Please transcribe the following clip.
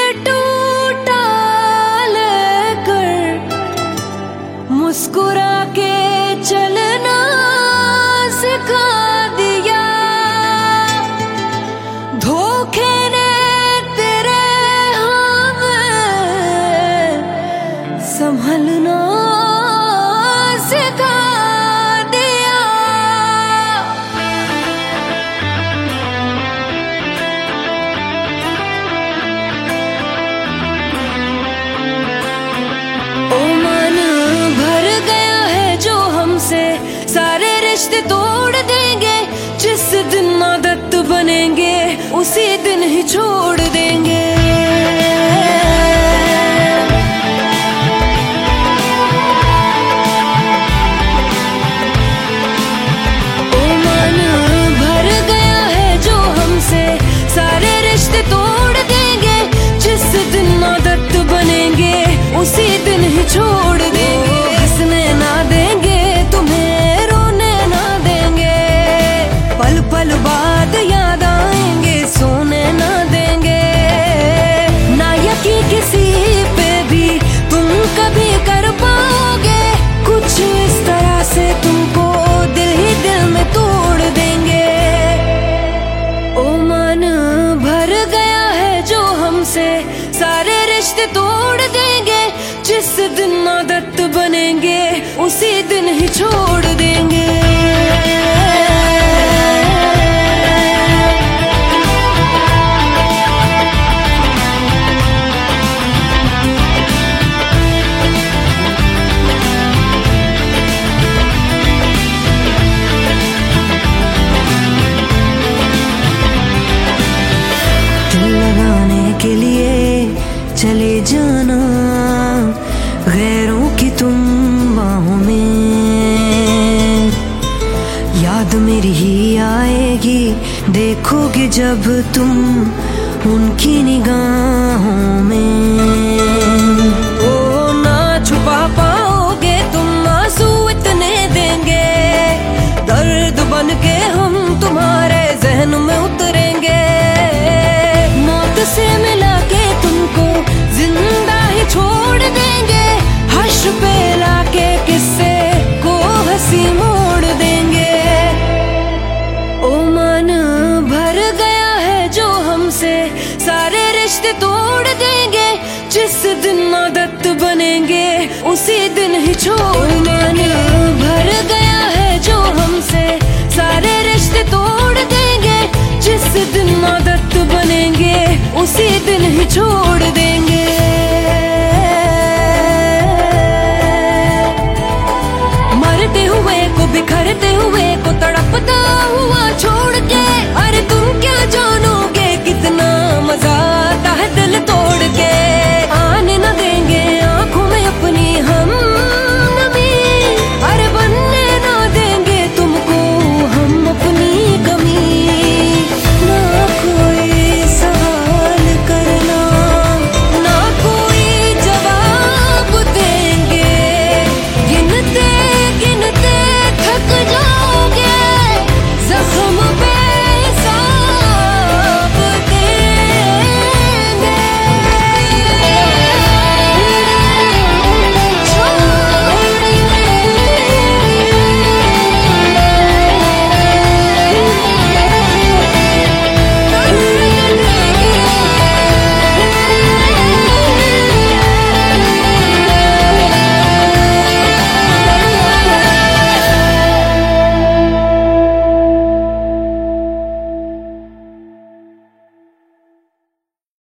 टूटा लेकर मुस्कुरा के चलना सिखा दिया। धोखे ने तेरे हमें संभलना सिखा दिया। ओ मन भर गया है जो हमसे, सारे रिश्ते तोड़ देंगे। जिस दिन आदत बनेंगे उसी दिन ही छोड़ देंगे। ओ मन भर गया है जो हमसे, सारे रिश्ते तोड़ देंगे। जिस दिन आदत बनेंगे उसी दिन ही छोड़ देंगे। हंसने ना देंगे तुम्हें, रोने ना देंगे, पल पल बाद याद आएंगे, सोने ना देंगे। ना यकीन किसी पे भी तुम कभी कर पाओगे, कुछ इस तरह से तुमको दिल ही दिल में तोड़ देंगे। ओ मन भर गया है जो हमसे, सारे रिश्ते तोड़ देंगे। जिस दिन आदत बनेंगे उसी दिन ही छोड़ देंगे। दिल लगाने के लिए चले जाना गैरों की तुम बाहों में, याद मेरी ही आएगी देखोगे जब तुम उनकी निगाहों में। ओ ना छुपा पाओगे तुम आंसू इतने देंगे, दर्द बन के हम तुम्हारे जहन में उतरेंगे। मौत से मिला के तुमको जिंदा ही छोड़ देंगे, हर्ष पे लाके किस्से को हंसी मोड़ देंगे। ओ मन भर गया है जो हमसे, सारे रिश्ते तोड़ देंगे। जिस दिन आदत बनेंगे उसी दिन ही छोड़। मन भर गया